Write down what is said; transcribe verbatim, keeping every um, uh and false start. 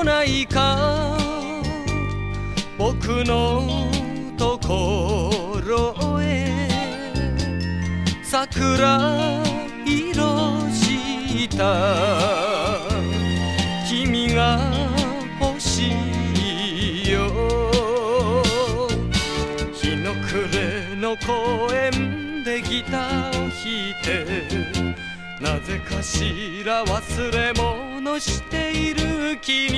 ないか僕のところへ桜色した君が欲しいよ日の暮れの公園でギターを弾いてなぜかしら忘れ物している君